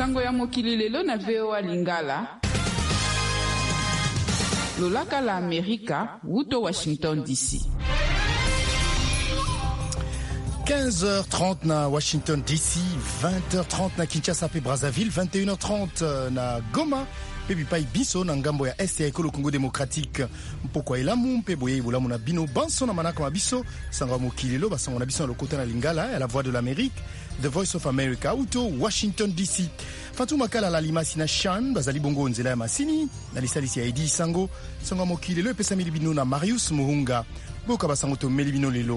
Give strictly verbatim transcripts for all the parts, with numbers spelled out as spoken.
Sango ya mokili lelo na V O A Lingala. Lolaka la Amerika, Wuto Washington D C. quinze heures trente na Washington D C, vingt heures trente na Kinshasa pe Brazzaville, vingt et une heures trente na Goma. Pepi pai biso na ngambo ya este ya ekolo Congo démocratique. Mpoko elamu mpe boye bolamu na bino banso na manaka mabiso sanga mokilelo basango na biso na lokota na Lingala ya la voix de l'Amérique, The Voice of America, Uto Washington D C. Fatou Makala la limasi na Shan bazali bongo nzela ya masini na lisalisi ya Edi Sango sanga mokilelo epesa milibino na Marius Muhunga. Boka basango to melibino lelo.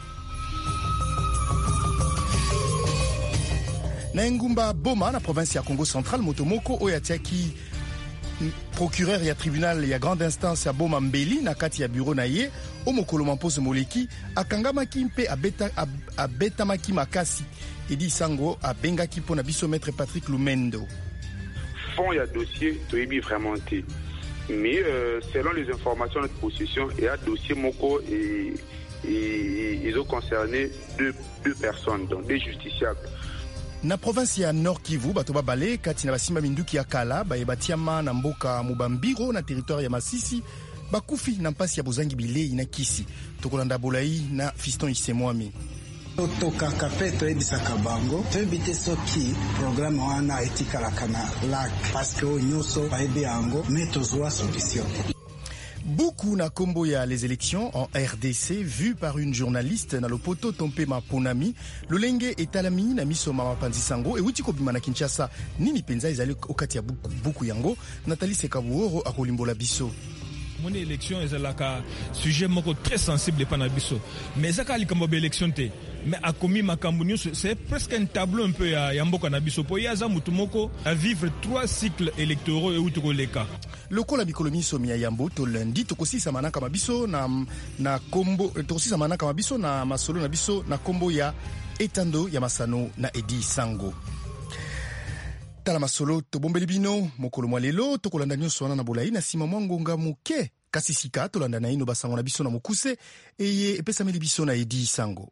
Na ngumba Boma na province ya Congo Central motomoko oyo atiaki procureur ya tribunal ya grande instance ya Boma Mbeli na kati ya bureau na ye o mokolo mamposo moleki akangamaki mpe abeta ab, abetamaki makasi. Edi Sango abengaki pona biso maître Patrick Lumendo. Fond ya dossier toyebi vraiment te. Mais euh, selon les informations de notre possession, il y a dossier moko et, et ils ont concerné deux, deux personnes, donc des justiciables. Na province ya Nord Kivu bato babale kati na basimba minduki ya kala bayebatiama na mboka Mubambiro na territoire ya Masisi bakufi na mpasi ya bozangi bilei na kisi tokolanda bolai na Fiston Isemwami. Tokaka pe toyebisaka bango toyebite soki programme wana etikalaka na lac parce que nyonso bayebi yango mais tozwa solution. Beaucoup na kombo ya les élections en R D C vu par une journaliste na lopoto Tompe Maponami lolenge etalami na miso mama Panzi Sango e wuti kobima na Kinshasa nini penza ezali okati ya buku yango Nathalie Sekabuoro akolimbola biso. Mon élection ezalaka sujet moko très sensible pa na biso mais zaka likambo ba élection te mais akomi makambo nyonso c'est presque un tableau un peu ya mboka na biso po yaza mutu moko à vivre trois cycles électoraux et wuti koleka. Lokola bikolomi somi ya yambo to lundi tokosisa manaka mabiso na na kombo tokosisa manaka mabiso na masolo na biso na kombo ya etando ya masano na Edi Sango. Tala masolo to bombeli bino mokolo mwalelo tokolanda nyonso wana na bolai na sima mwangonga muke kasi sika tolanda na ino basango na biso na mokuse eye epesa meli biso na Edi Sango.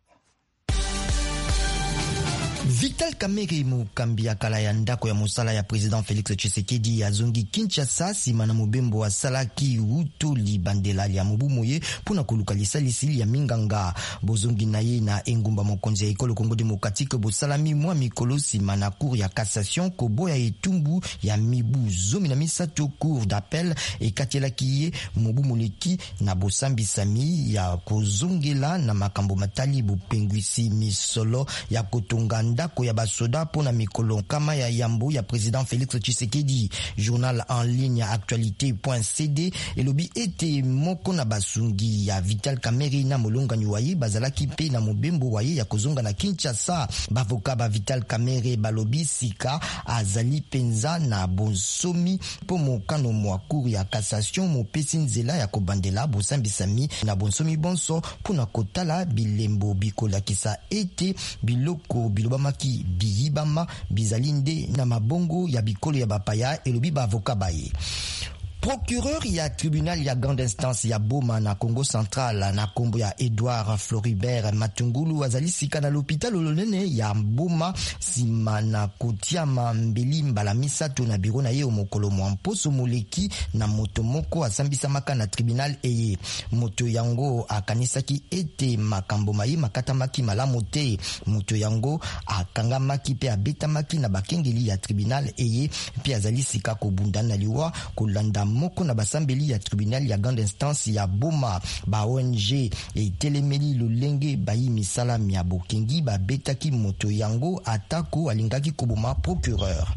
Vital Kamerhe mokambi ya kala ya ndako ya mosala ya président Félix Tshisekedi azongi Kinshasa sima na mobembo wa salaki uto libandela ya mobu moye pona koluka lisalisi ya minganga bozongi na ye na engumba mokonzi ya ekolo Congo démocratique bosalami mwa mikolo sima na cour ya cassation kobo ya etumbu ya mibu zomi na misato cour d'appel ekatelaki ye mobu moleki na bosambisami ya kozongela na makambo matali bopengwisi misolo ya kotonga ndako ya basoda pona mikolo kama ya yambo ya président Félix Tshisekedi. Journal en ligne actualité point c d elobi ete moko na basungi ya Vital Kamerhe na molonga nyuwaye bazalaki pe na mobembo waye ya kozonga na Kinshasa. Bavoka ba Vital Kamerhe balobi sika azali penza na bonsomi po mokano mwa cour ya cassation mopesi nzela ya kobandela bosambisami na bonsomi bonso pona kotala bilembo bikolakisa ete biloko biloba maki biyibama bizalinde na mabongo ya bikolo ya bapaya elobi ba avocat baye. Procureur ya tribunal ya grande instance ya Boma na Congo Central na kombo ya Edouard Floribert Matungulu azali sika na l'hôpital olonene ya Boma sima na kotiama mbeli mbala misato na biro na ye omokolo mwamposo moleki na moto moko asambisa maka na tribunal eye moto yango akanisaki ete makambo maye makatamaki malamu te moto yango akangamaki pe abetamaki na bakengeli ya tribunal eye pe azali sika kobundana na liwa kolanda moko na basambeli ya tribunal ya grande instance ya Boma ba O N G e telemeli lolenge bayi misala mia bokengi ba betaki moto yango atako alingaki koboma procureur.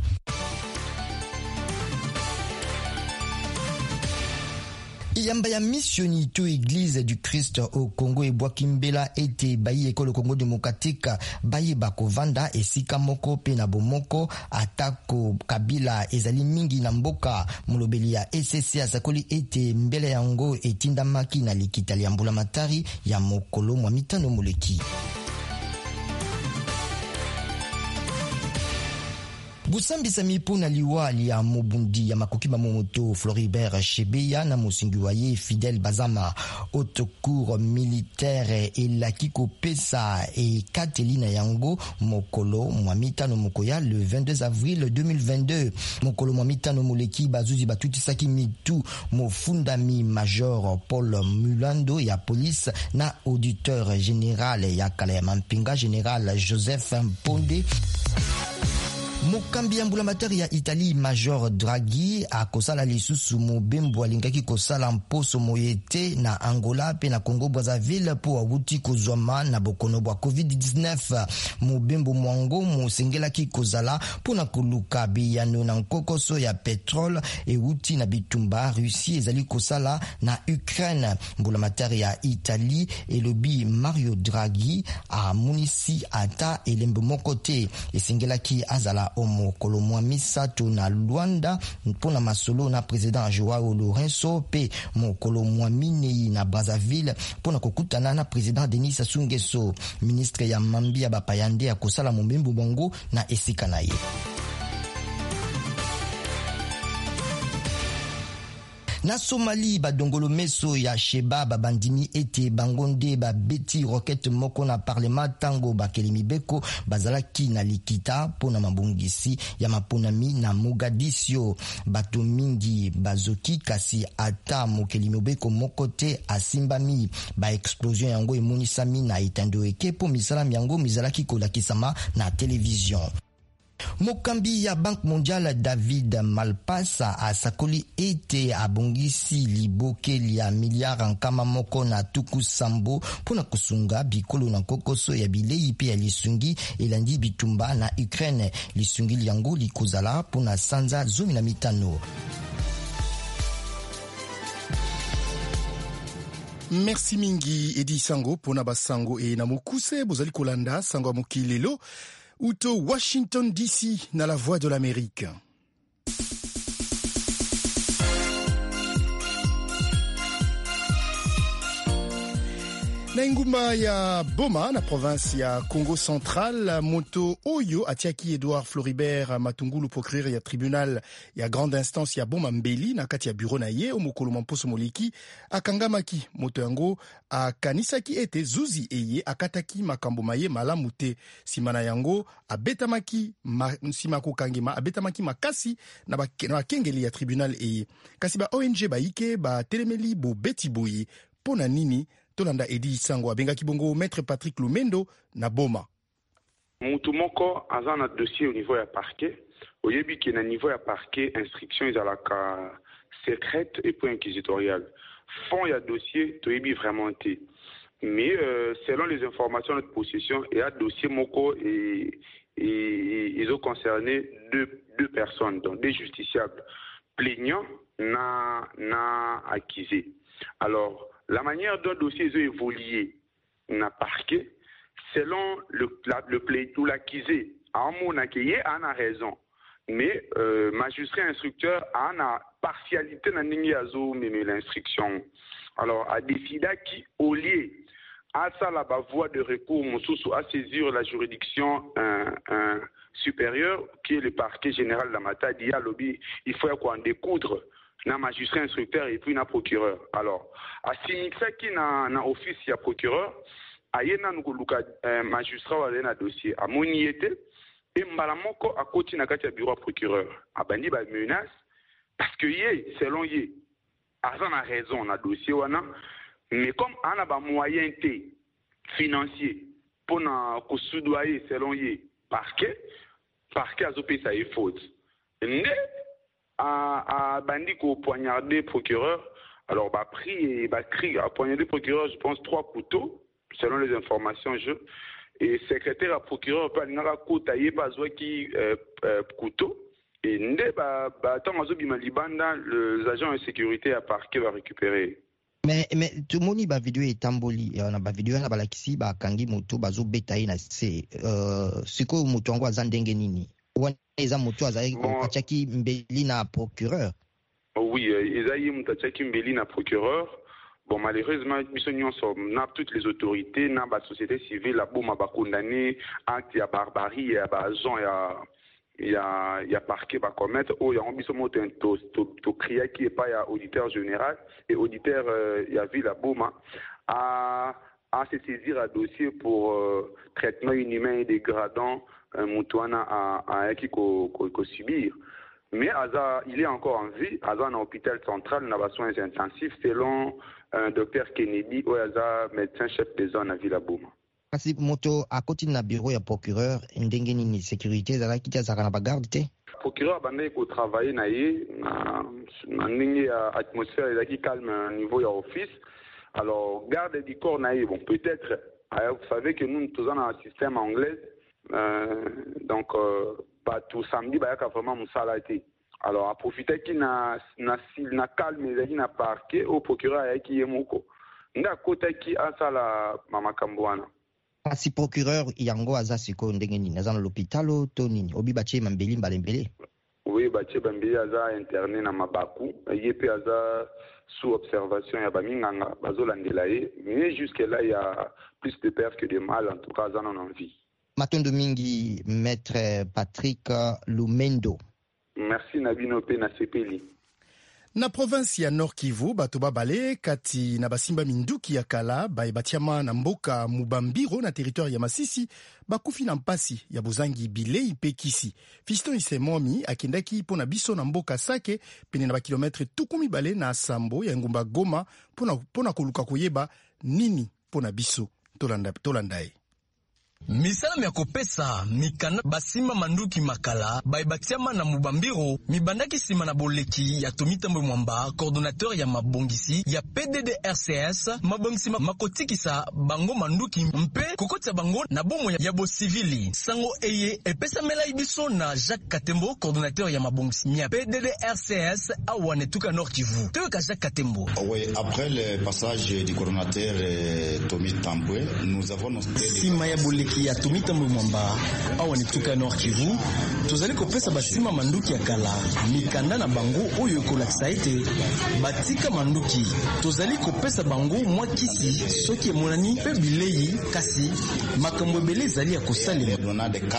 Yamba ya missioni to église du Christ au Congo et Bwakimbela ete bayi ekolo Congo démocratique bayi bakovanda esika moko pe na bomoko atako kabila ezali mingi na mboka mulobeli ya E C C asakoli ete mbele yango etindamaki na likitali ya mbula matari ya mokolo mwa mitano moleki. busambisa mipona liwali ya mobundi ya makoki bamomoto Floribert Chebeya na mosingi waye Fidel Bazama. Haute cour militaire elaki kopesa e katelina yango mokolo mwamitano mokoya le vingt-deux avril deux mille vingt-deux. Mokolo mwamitano moleki bazuzi batutisaki mitu mofundami major Paul Mulando ya police na auditeur général ya kala ya mampinga général Joseph Mponde. Mokambi ya mbulamatari ya Italie Major Draghi akosala lisusu mobembo alingaki kosala mposo moyete na Angola pe na Congo Brazzaville po awuti kozwama na bokono bwa covid dix-neuf. Mobembo mwango mosengelaki kozala pona koluka biyano na nkokoso ya petrole ewuti na bitumba Russie ezali kosala na Ukraine. Mbulamatari ya Italie elobi Mario Draghi amunisi ata elembo mokote esengelaki azala omokolo mwa misato na Luanda mpona masolo na president Joao Lourenço pe mokolo mwa minei na Brazzaville mpona kokutana na president Denis Sassou Nguesso. Ministre ya mambi ya bapayande akosala momembo bongo na esika na ye. Na Somali badongolo meso ya Sheba babandimi ete bangonde babeti roquette moko na parlement tango bakelimi beko bazalaki na likita pona mabongisi ya maponami na Mogadiscio. Bato mingi bazoki kasi ata mokelimi beko moko te asimbami. Ba explosion yango emonisami na etando eke po misala yango mizalaki kolakisama na television. Mokambi ya Banque mondiale David Malpass asakoli ete abongisi libokeli ya miliard nkama moko na tuku sambo pona kusunga bikolo na kokoso ya bilei pe ya lisungi elandi bitumba na Ukraine. Lisungi liango likozala pona sanza zomi na mitano. Merci mingi Edi Sango pona basango e na mokuse bozali kolanda sango mokilelo Uto Washington D C na la voix de l'Amérique. Na ingumba ya Boma na province ya Congo Central, moto oyo atiaki Edouard Floribert Matungulu procureur ya tribunal ya grande instance ya Boma Mbeli na kati ya bureau na ye omokolo mposo moleki akangamaki. Moto yango akanisaki ete zuzi eye akataki makambo maye malamu te. Simana yango abetamaki ma, nsima kokangema abetamaki makasi na bakengeli ya tribunal eye. Kasi ba O N G baike ba telemeli bo beti boye pona nini. Tolanda Edi Sango abengaki bongo Maître Patrick Lumendo na Boma. Mutu moko aza na dossier au niveau ya parquet. Oyebi ki na niveau ya parquet instruction ezalaka secrète et point inquisitorial. Fond ya dossier toyebi vraiment te. Mais euh, selon les informations de notre possession, il y a dossier moko et, et ils ont concerné deux, deux personnes, donc des justiciables plaignants na na accusés. Alors la manière dont le dossier est évolué n'a parquet, selon le, la, le plaignant ou l'accusé, en mon accueilli, en a raison. Mais euh, magistrat instructeur en a partialité dans l'instruction. Alors, à décider qui, au lieu à ça la voie de recours, à saisir la juridiction un, un supérieure, qui est le parquet général de la Matadi, il faut qu'on découdre. Na magistrat instructeur et puis na procureur. Alors, à signifier qui na na office ya procureur, ayena nguluka euh, magistrat wale na dossier. A moniete et mbalamoko a koti na kati ya bureau procureur. A bandi ba menace parce que yé selon yé azan a raison na dossier wana, mais comme ana ba moyen té financier pour na ko soudoyer selon yé parquet parquet azopé ça est faute. Né à, à bandi ko poignardé procureur. Alors bah pris et bah cri à poignardé procureur, je pense trois couteaux selon les informations je et secrétaire à procureur pas n'ara kotaye pas zo qui couteau et ndé bah bah tant azo bima libanda les agents de sécurité à parquet va récupérer. Mais mais tout moni ba vidéo etamboli na ba vidéo na balakisi ba kangi moto bazo betaye na se euh siko moto ngo azandenge nini wana eza moto azali kachaki mbeli na procureur. Oui, ezayi mutachaki mbeli na procureur. Bon, malheureusement, nous toutes les autorités, la société civile, la bombe a condamné acte de barbarie, et à il y a il y a parquet va commettre oh il y a ambition moto to to to crier qui est pas il y a auditeur général et auditeur il y a vu la Boma à à se saisir à dossier pour euh, traitement inhumain et dégradant un moutouana à à qui ko ko subir. Mais Aza, il est encore en vie. Aza, dans l'hôpital central, n'a pas soins intensifs, selon un docteur Kennedy, ou Aza, médecin-chef de zone à Villaboma. Kasi moto à côté de la bureau ya procureur, ndenge nini sécurité zala kita zakana bagarde te. Procureur bandé ko travailler na yé na ndenge atmosphère ezaki calme au niveau ya office. Alors garde du corps na yé bon peut-être vous savez que nous tous dans un système anglais euh, donc euh, pas tout samedi ba yaka vraiment musalati. Alors à profiter qui na na na calme ezaki na parquet au procureur yaki yemoko. Nda kota ki asala mama Kambwana. Si procureur yango aza siko ndenge nini aza na l'hôpital to nini obi bache mambeli mbalembele. Oui bache bambeli aza interné na Mabaku yepe aza sous observation ya baminganga bazolandela ye mais jusque là il y a plus de peur que de mal en tout cas aza non en vie. Matondo mingi maître Patrick Lumendo. Merci Nabino pe na sepeli. Na province ya Nord Kivu bato babale kati na basimba minduki ya kala baebatiama na mboka Mubambiro na territoire ya Masisi bakufi na mpasi ya bozangi bilei pe kisi. Fiston Isemomi akendaki pona biso na mboka Sake pene na bakilometre tukumi bale na Sambo ya ngumba Goma pona, pona koluka koyeba nini pona biso tolanda, tolandae. Misala ya kopesa mikana basima manduki makala baibatiama na Mubambiro mibandaki sima na boleki ya Tomitambo Mwamba coordonnateur ya mabongisi ya P D D R C S mabongisi makotikisa bango manduki mpe kokotsa bango na bomo ya bo civili sango eye epesa mela ibiso na Jacques Katembo coordonnateur ya mabongisi ya P D D R C S awane tuka Nord Kivu toka Jacques Katembo. Oui, après le passage du coordonnateur euh, Tomitambo nous avons noté sima ya boleki ya Tomitambo Mwamba awa ni tuka Nord Kivu tozali kopesa basima manduki ya kala mikanda na bango oyo ekolakisa ete batika manduki tozali kopesa bango mwa kisi soki emonani pe bilei kasi makambo ebele ezali ya kosalema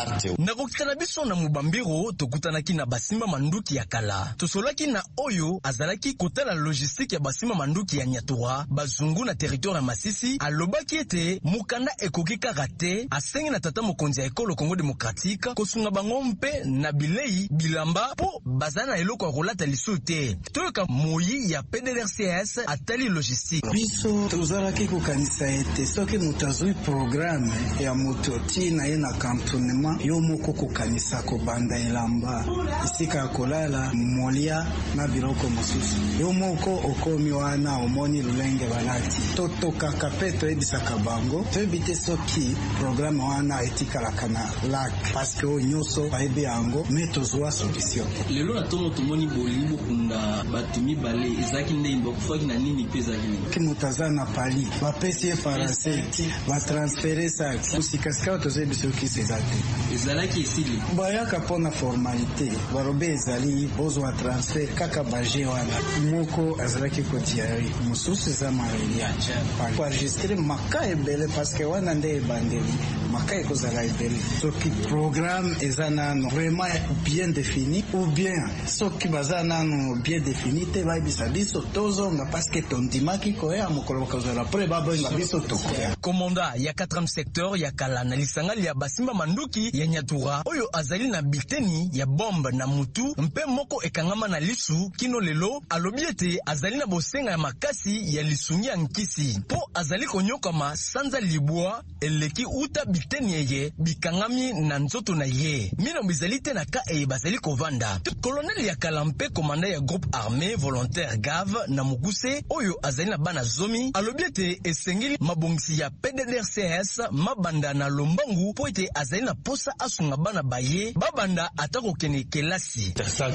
na kokutana biso na Mubambiro tokutanaki na basima manduki ya kala tosolaki na oyo azalaki kotala logistique ya basima manduki ya Nyatura bazungu na territoire ya Masisi alobaki ete mukanda ekoki karate asengi na tata mokonzi ya ekolo Congo démocratique kosunga bango mpe na bilei bilamba po bazana eloko ya kolata lisu te toyoka moyi ya P D D R C S atali logistique biso tozalaki kokanisa ete soki moto azwi programme ya moto tina ye na cantonnement yo moko kokanisa kobanda elamba isika ya kolala molia na biloko mosusu yo moko okomi wana omoni lulenge balati totokaka pe toyebisaka bango toyebi te soki programme wana etikalaka na lac parce que onyoso bayebi yango me tozwa solution lelo na tomo tomoni bolibo kunda bato mibale ezaki nde bakufaki na nini pe ezaki nini ki moto aza na pali bapesi ye farasete batransfere saki kusikasika tozeyebi soki seza te ezalaki esili bayaka mpona formalite barobe ezali bozwa transfer kaka baje wana moko azalaki kotiari mosusu eza mariage koenregistre maka ebele parce que wana nde ebandeli maka ekozala ebele soki programme eza nano vraiment bien défini ou bien soki baza nano bien défini te bayebisa biso tozonga parce que tondimaki koya mokolo bakozala pre babenga biso tokoya. Komanda ya quatrième secteur ya kala na lisangali ya basimba manduki ya Nyatura oyo azali na biteni ya bombe na mutu mpe moko ekangama na lisu kino lelo alobi ete azali na bosenga ya makasi ya lisungi ya nkisi po azali konyokama sanza libwa eleki uta biteni yeye bikangami na nzoto na ye mino bizali te na ka e bazali kovanda. Colonel ya kala mpe komanda ya groupe armé volontaire G A V na Muguse oyo azali na bana zomi alobi ete esengeli mabongisi ya P D D R C S mabanda na Lombangu po ete azali na posa asunga bana baye babanda atako kene kelasi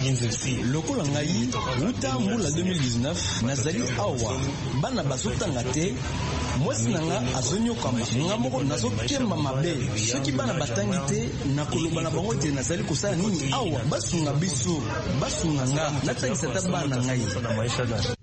lokola ngai uta mbula deux mille dix-neuf nazali awa bana bazotanga te mwesi nanga azonyokama nga moko nazokemba mabe soki bana batangi te na koloba na bango te nazali kosala nini awa basunga biso basunga nga natangisa ta bana ngai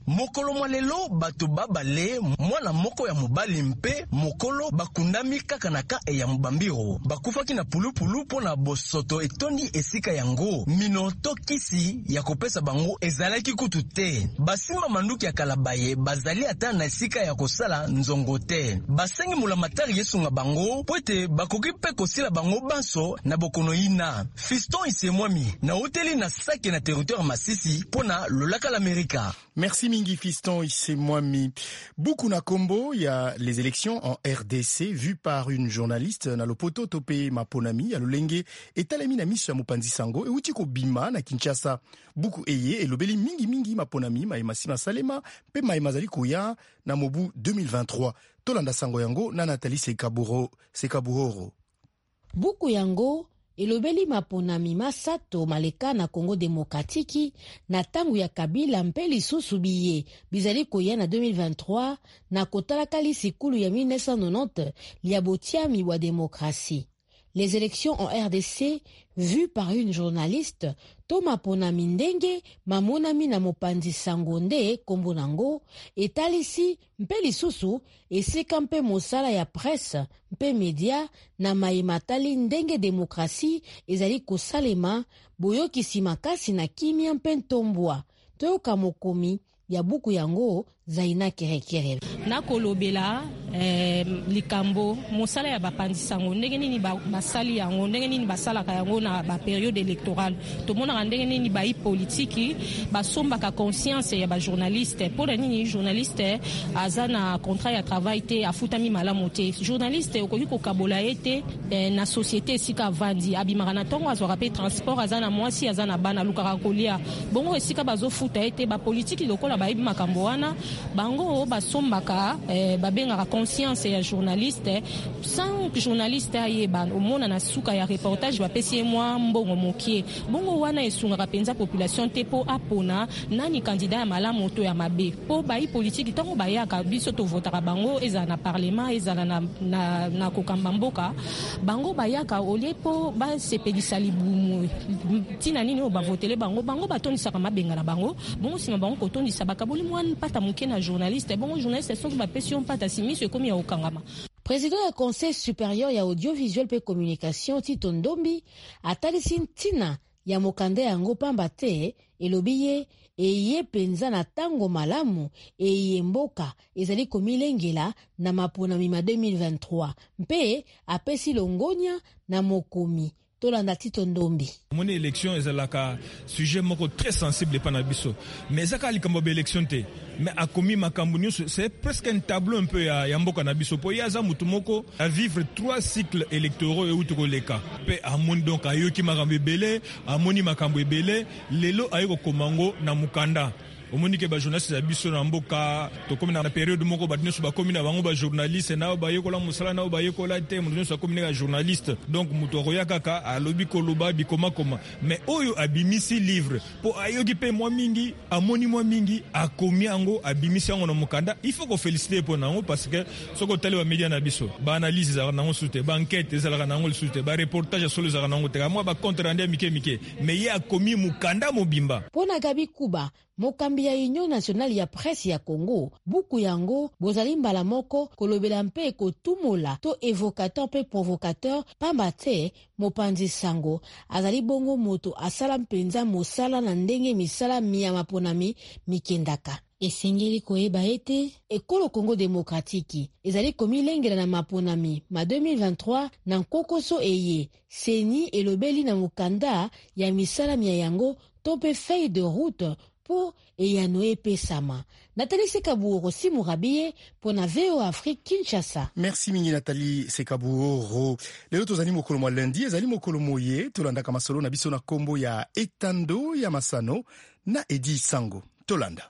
Mokolo mwa lelo bato babale mwana moko ya mobali mpe mokolo bakundami kaka na ka e ya mubambiro bakufaki na pulupulu po na bosoto etondi esika yango minoto kisi ya kopesa bango ezalaki kutu te. Basimba manduki ya kalabaye bazali ata na esika ya kosala nzongo te. Basengi mulamatari yesunga bango po ete bakoki pe kosila bango banso na bokono ina. Fiston Isemwami na hoteli na Sake na territoire Masisi po na Lolaka l'Amerika. Merci Mingi Fiston Isemwami. Beaucoup na kombo, il y a les élections en R D C vues par une journaliste na lopoto topé Maponami à Lolenge et Talemi na miso ya Mopanzi Sango et Utiko Bima na Kinshasa. Beaucoup eye et lobeli mingi mingi Maponami Maïmasima Salema pe Maïmazali Kouya na Mobu deux mille vingt-trois. Tolanda Sango yango na Nathalie Sekaburo Sekabuhoro. Beaucoup yango elobeli Maponami Masato maleka na Congo Demokratiki na tangu ya Kabila mpe lisusu biye bizali koya na deux mille vingt-trois na kotalaka lisikulu ya mille neuf cent quatre-vingt-dix lia botiami wa demokrasi. Les élections en R D C vues par une journaliste Toma Ponami ndenge mamonami na Mopanzi Sango nde kombo nango etalisi mpe lisusu esika mpe mosala ya presse mpe media na maimatali ndenge demokrasi ezali kosalema boyokisi makasi na kimia mpe ntombwa toyoka mokomi ya buku yango Zaina Kerekere. Na kolobela eh, likambo mosala ya bapanzi sango ndenge nini ba, basali yango ndenge nini basalaka yango na ba période électorale to mona ndenge nini ba i politiki basomba ka conscience ya ba journaliste pour nini journaliste azana contrat ya travail te afutami malamu te journaliste okoki ko kabola ete eh, na société sika vandi abimaka na tongo azwa pe transport azana mwasi azana bana lukaka kolia bongo esika bazofuta ete ba politiki lokola ba ibi makambo wana bango basombaka eh, babengaka conscience ya journaliste sans journaliste ayeba omona na suka ya reportage bapesi mwa mbongo mokie bongo wana esungaka penza population te po apona nani candidat ya malamu to ya mabe po bai politique tango bayaka biso to votaka bango ezala na parlement ezala na na, na kokamba mboka bango bayaka olie po ba sepelisa libumu tina nini o bavotele bango bango batonisaka mabenga na bango bongo sima bango kotondisa bakaboli mwana pata moke na journaliste bon journaliste soki bapesi mpata simiso ekomi ya okangama. Président du Conseil supérieur ya audiovisuel pe communication Tito Ndombi atalisi ntina ya mokande yango pamba te elobiye eye penza na tango malamu eye mboka ezali komilengela na Maponami ma deux mille vingt-trois mpe apesi longonya na mokomi Tolanda Tito Ndombi. Mon élection ezalaka sujet moko très sensible pa na biso. Mais zaka likambo be élection te. Mais a commis makambo nyonso c'est presque un tableau un peu ya mboka na biso. Po yaza mutu moko à vivre trois cycles électoraux et utuko leka. Pe amoni donc ayoki makambo ebele, amoni makambo ebele, lelo ayoko komango na mukanda. Omonike ba journaliste ya biso na mboka to komi na période moko ba nyonso ba komi na bango ba journaliste na ba yekola musala na ba yekola te mo nyonso komi na journaliste donc muto roya kaka alobi koloba bikoma koma mais oyo abimisi livre po ayoki pe mwa mingi amoni mwa mingi akomi yango abimisi yango na mukanda il faut ko féliciter pour nango parce que soko tele ba media na biso ba analyse za nango sute ba enquête za nango sute ba reportage solo za nango te moi ba compte rendu mike mike mais ya komi mukanda mobimba pona Gabi Kuba mokambi ya Union Nationale ya Presse ya Congo buku yango bozali mbala moko kolobela mpe kotumola to évocateur pe provocateur pamba te Mopanzi Sango azali bongo moto asala mpenza mosala na ndenge misala miya Maponami mikendaka esengeli koyeba ete ekolo Congo Demokratiki ezali komilengela na Maponami ma deux mille vingt-trois na nkokoso eye seni elobeli na mukanda ya misala miya yango to pe feuille de route pour Eyanoe Pesama. Nathalie Sekabuoro Simurabie pour na V O Afrique Kinshasa. Merci mingi Nathalie Sekabuoro. Lelo tozali mokolo mwa lundi, ezali mokolo moye, tolanda kama solo na biso na kombo ya Etando ya Masano na Edi Sango. Tolanda.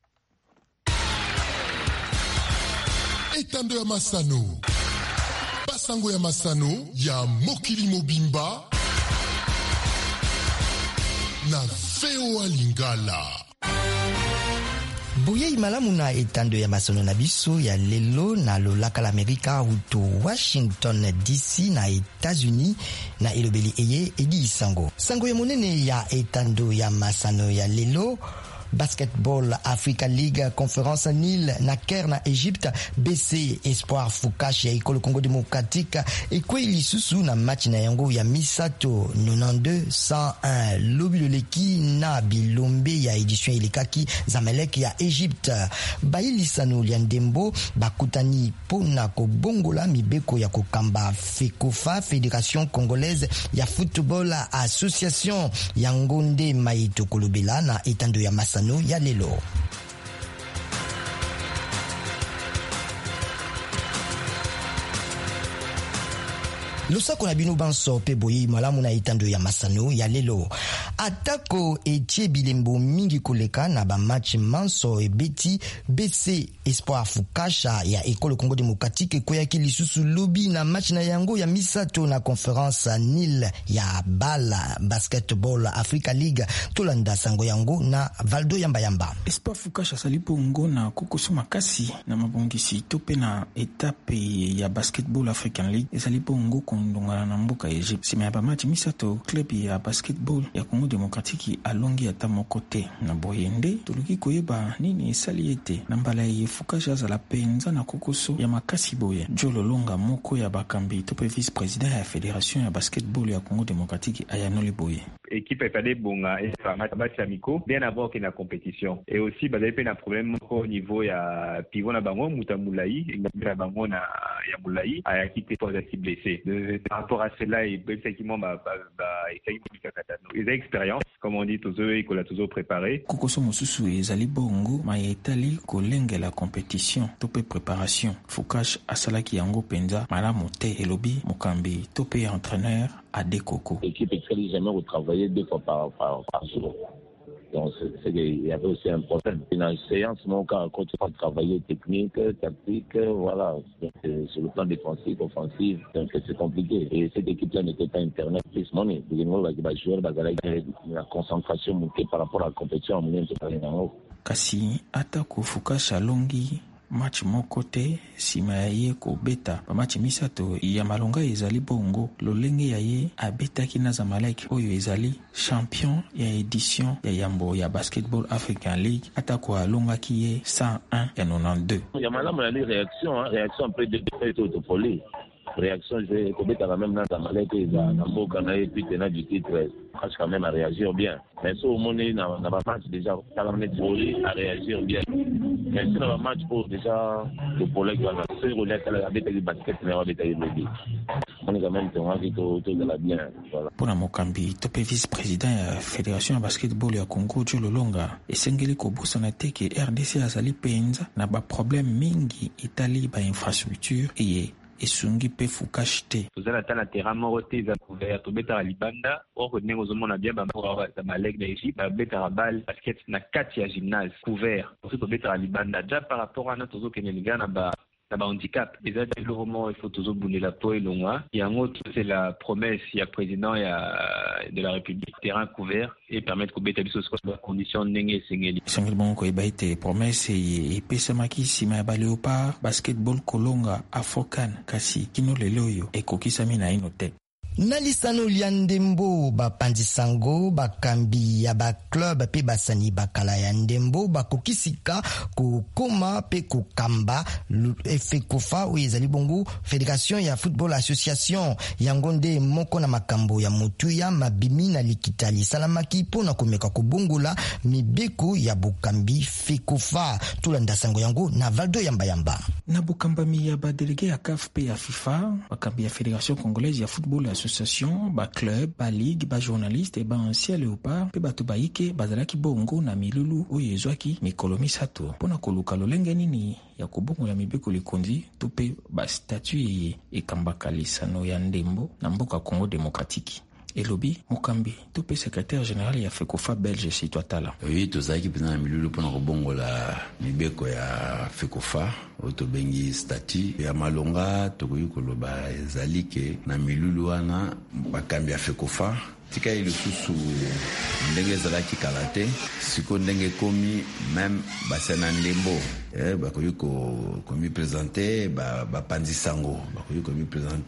Etando ya Masano. Basango ya Masano ya Mokili Mobimba na V O A Lingala. Boye malamu na Etando ya Masano na biso ya lelo na Lolaka l'Amerika uto Washington D C na États-Unis na elobeli eye Edi Sango. Sango ya monene ya Etando ya Masano ya lelo Basketball Africa League Conférence Nil na Caire na Egypte. B C Espoir Fukash ya Ikolo Congo Démocratique ekweli susu na match na yango ya misato quatre-vingt-deux à cent un. Lobi loleki na bilombe ya édition ilikaki Zamalek ya Egypte. Bailisano liandembo bakutani pona kobongola mibeko ya kokamba FECOFA, Fédération Congolaise ya Football Association ya Ngonde Maito Kolobela na etando ya Masano ya lelo. Losako na bino banso pe boyi malamu na itando ya Masano ya lelo. Atako etie bilembo mingi koleka na ba match manso ebeti. B C Espoir Fukasha ya Ekolo Congo Démocratique koyaki lisusu lobi na match na yango ya misato na Conférence Nil ya Bala Basketball Africa League. Tolanda sango yango na Valdo Yamba Yamba. Espoir Fukasha salipo ngo na kokoso makasi na mabongisi tope na etape ya Basketball African League. Esalipo ngo ndongala na mboka Egypte. Sima ya ba match misato club ya basketball ya Congo Démocratique alongi ata mokote na boyende toluki koyeba nini esali ete na mbala ya Fukasha za la penza na kokoso ya makasi boye. Jolo longa moko ya bakambi tope vice président ya fédération ya basketball ya Congo Démocratique ayanoli boye. Équipe Epade Bonga et match amico bien avant qu'il y ait la compétition. Et aussi, bah, il y a un problème au niveau, il y a pivot na bango, Mouta Moulaï, il y a bango na ya Moulaï, a quitté pour être blessé. Par rapport à cela, il y a effectivement, bah, bah, bah, il y a expérience, comme on dit, tous eux, et qu'on l'a toujours préparé. Kokoso Mosusu et Zali Bongo, ma yetali, kolenge la compétition, topé préparation. Fukash Asalaki Yango Penza, Malamote Elobi, Mokambi, topé entraîneur, Ade Koko. L'équipe est jamais retravaillée deux fois par, par, par jour. Donc, c'est qu'il y avait aussi un problème. Dans la séance, mon cas, quand tu vas travailler technique, tactique, voilà. Donc, sur le plan défensif, offensif, donc c'est compliqué. Et cette équipe-là n'était pas internet plus money. La concentration manquée par rapport à la compétition, Kasi, Atako Fukash Alongi, match mokote sima yaye ko beta ba match misato ya malonga ezali bongo lolenge yaye abeta kina Zamalek oyo ezali champion ya édition ya yambo ya Basketball African League atako alonga kiye cent un ya quatre-vingt-deux. Ya malamu ya réaction hein, réaction après de de folie. Réaction, je vais commettre la même dans Zamalek et dans Mboka na et puis tenant du titre, parce quand même à réagir bien. Mais ça au monde dans dans match déjà ça va mettre à réagir bien. Mais c'est dans match pour déjà le collègue va se relancer avec le basket mais avec le rugby. On est quand même envie tout tout de la bien. Voilà. Pour Mokambi, top vice-président de la Fédération de basketball ya Congo Jolo Longa et sengeli ko bosana te ke R D C azali penza na ba problème mingi Italie ba infrastructure et et sungi pe Fukash te. Vous allez attendre la terrain moroté za couvert to beta libanda or ne ngozomo na bien ba za Malek d'Égypte ba beta bal basket na quatre ya gymnase couvert pour to beta libanda déjà par rapport à notre zo keneliga na ba na ba handicap déjà le roman il faut toujours bouler la peau et longa il y a un autre c'est la promesse il y a président il y a de la République terrain couvert et permettre que beta biso soit condition ndenge sengeli sengeli bon ko ibaite promesse et pesa maki sima ba Léopard basketball kolonga Afokan kasi kino leloyo e kokisa mina inote Nalisano liandembo ba pandisango ba kambi ya ba club pe basani bakala ya ndembo ba kokisika ko koma pe ko kamba FECOFA ou ezali bongo Fédération ya Football Association yangonde moko na makambo ya mutuya mabimi na likitali salamaki pona komeka ko bongola mibeko ya bokambi FECOFA tulanda sango yango na Valdo Yamba Yamba na bokambami ya ba délégué ya C A F P ya FIFA bakambi ya Fédération Congolaise ya Football Association, ba club, ba ligue, ba journaliste et ba ancien Léopard, pe bato baike bazalaki bongo na milulu oyo ezwaki mikolo misato. Pona koluka lolenge nini ya kobongo la mibeko likondi tope ba statue e kambaka lisano ya ndembo na mboka Congo Démocratique. Elobi Mokambi tope secrétaire général ya FECOFA belge Sitwatala. Oui, tozaki pena na milulu pona kobongo la mibeko ya FECOFA oto bengi statut ya malonga tokoyi koloba ezalike na milulu wana bakambi ya FECOFA tika ile susu ndenge ezalaki kalate siko ndenge komi même basena ndembo eh bakoyi ko komi présenter ba bapanzi sango bakoyi komi présenter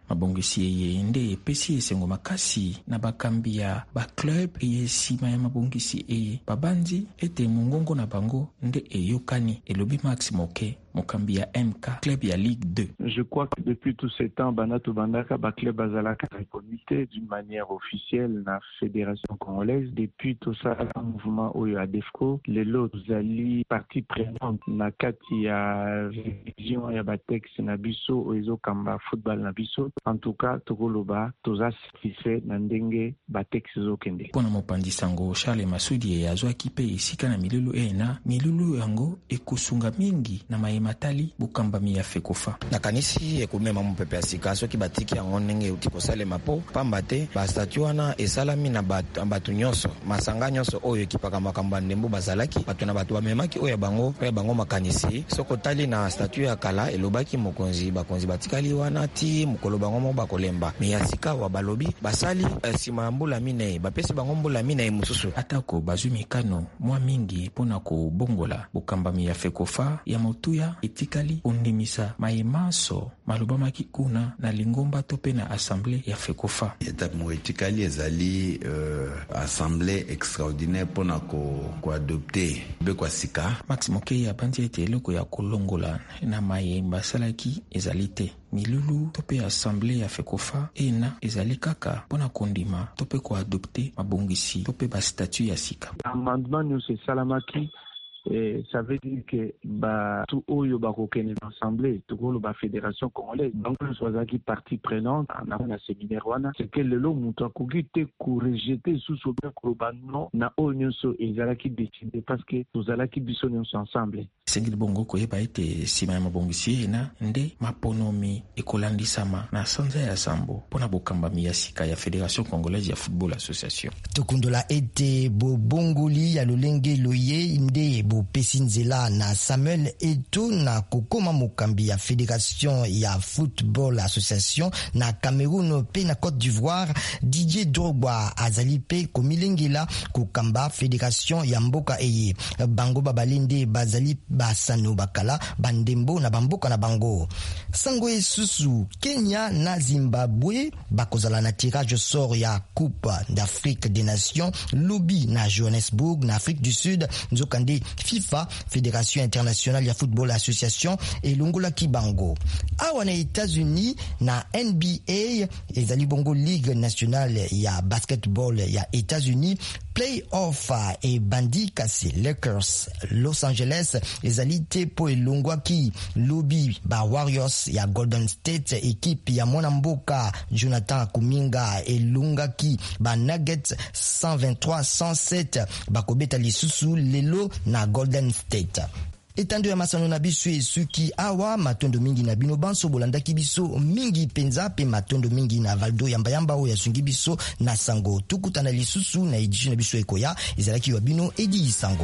mabongisi eye nde epesi esengo makasi na bakambi ya baclub eye nsima ya mabongisi eye babandi ete mongongo na bango nde eyokani, elobi Max Moke, mokambi ya M K club ya Ligue deux. Je crois que depuis tout ce temps Banato Bandaka ba club bazalaka reconnu d'une manière officielle na fédération congolaise depuis tout ça un mouvement oyo à Defco les lots zali partie prenante na kati ya révision ya batex na biso oyo kamba football na biso. En tout cas tokoloba toza satisfait na ndenge batex zo kende. Pona mopandi sango Charles Masudi ya azwa kipe isika na milulu ena milulu yango ekosunga mingi na matali bukambami ya fekofa na kanisi ekumema mupepe ya sika soki batiki yango ndenge utikosale mapo pamba te bastatue wana esalami na batu nyonso masanga nyonso oyo ekipaka makambo ndembo bazalaki batu na batu bamemaki oyo bango oyo bango makanisi soko tali na statue ya kala elobaki mokonzi bakonzi batikali wana ti mukolo bango mo bakolemba me ya sika wa balobi basali sima ya mbula mine bapesi bango mbula mine mususu atako bazumi kano mwa mingi pona ko bongola bukambami ya fekofa ya motuya etikali ondimisa maimaso malobamaki kuna na lingomba tope na assemblée ya fekofa étape mo etikali ezali euh, assemblée extraordinaire pona ko ko adopter be kwa sika Max Mokei abandi ete eloko ya kolongola na mayemba salaki ezali te milulu tope assemblée ya fekofa ena ezali kaka pona kondima tope ko adopter mabongisi tope ba statut ya sika amendement nous c'est salamaki. Et ça veut dire que bah tout oyo ba kokene l'assemblée tout le ba fédération congolaise donc nous soit qui partie prenante en avant la séminaire wana c'est que le lot muto kokite ko rejeter sous so bien ko ba non na onyo so ezala ki décider parce que nous ala ki biso nyonso ensemble sengil bongo ko yeba ete sima ya mabongisi na nde maponomi ekolandisama na sanza ya sambo pona bokambami ya sika ya fédération congolaise ya football association tokundola ete bobongoli ya lolenge loye nde bo pesinzela na Samuel Eto'o na kokoma mokambi ya fédération ya football association na Cameroun pe na Côte d'Ivoire. Didier Drogba azali pe komilengela kokamba fédération ya mboka eye bango babalende bazali basano bakala bandembo na bamboka na bango. Sango esusu Kenya na Zimbabwe bakozala na tirage au sort ya Coupe d'Afrique des Nations lobby na Johannesburg na Afrique du Sud nzokande FIFA Fédération Internationale ya Football Association et Longola Kibango. Awa na États-Unis na N B A ezali bongo Ligue Nationale ya Basketball ya États-Unis Playoff et bandi kasi Lakers Los Angeles ezali te po elongwa ki lobby ba Warriors ya Golden State équipe ya mwanamboka Jonathan Kuminga elonga ki ba Nuggets cent vingt-trois cent sept bakobeta lisusu lelo na Golden State. Etando ya masano na biso esuki awa matondo mingi na bino banso bolanda kibiso mingi penza pe matondo mingi na Valdo yamba yamba o yasungi biso na sango tukutana lisusu na edition na biso ekoya ezalaki wa bino edi sango.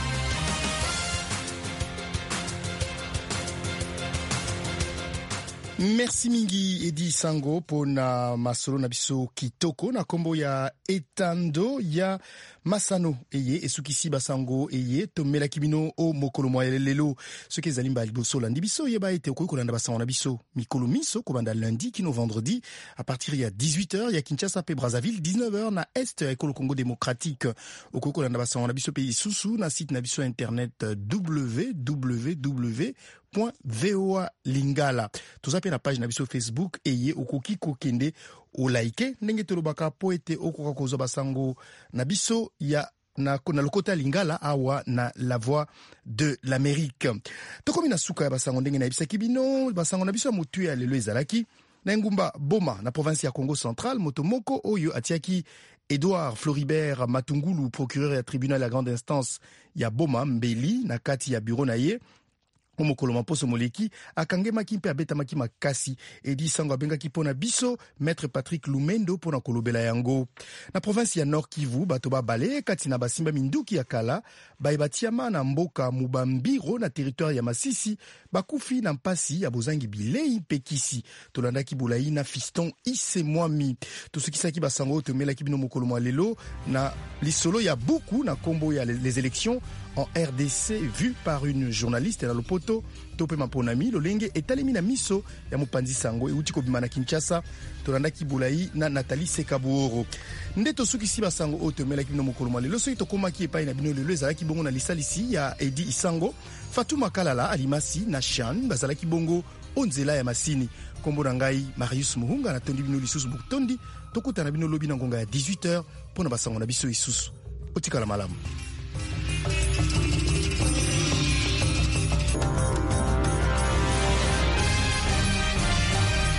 Merci mingi Edi Sango pona masolo na biso kitoko na kombo ya etando ya masano eye esukisi basango eye tomela kibino o mokolo moya lelo ce que zalimba liboso landi biso yeba ete ko kolanda basango na biso mikolo miso ko banda lundi kino vendredi à partir ya dix-huit heures ya Kinshasa pe Brazzaville dix-neuf heures na est ya Congo Congo démocratique o ko kolanda basango na biso pays susu na site na biso internet w w w point voa lingala tozape na page na biso Facebook eye okoki kokende o like ndenge tolobaka po ete okoka kozwa basango na biso ya na na lokota lingala awa na la voix de l'Amérique. Tokomi na suka ya basango ndenge na ibisaki bino basango na biso ya motu ya lelo ezalaki na ngumba Boma na province ya Congo central motomoko oyo atiaki Edouard Floribert Matungulu procureur ya tribunal ya grande instance ya Boma Mbeli na kati ya bureau na ye mokolo maposo moleki akangemaki mpe abetamaki makasi Edi Sango abengaki pona biso maître Patrick Lumendo pona kolobela yango na province ya Nord Kivu bato babale kati na basimba minduki ya kala baibatiama na mboka Mubambiro na territoire ya Masisi bakufi na mpasi ya bozangi bilei pekisi tolandaki bulai na fiston ise mwami tosukisaki basango tomelaki bino mokolo mwalelo na lisolo ya buku na kombo ya les élections en R D C vu par une journaliste na lopoto tope maponami lolenge etalemi na miso ya mopanzi sango euti kobima na Kinshasa tolanda kibulai na Nathalie Sekabuoro nde tosukisi basango otomelaki bino mokolo malelo soki tokomaki epai na bino lelo ezalaki bongo na lisalisi ya Edi Isango Fatuma Kalala Alimasi na Shan bazalaki bongo onzela ya masini kombo na ngai Marius Muhunga na tondi bino lisusu butondi tokutana bino lobi na ngonga ya dix-huit heures pona basango na biso isusu otikala malamu.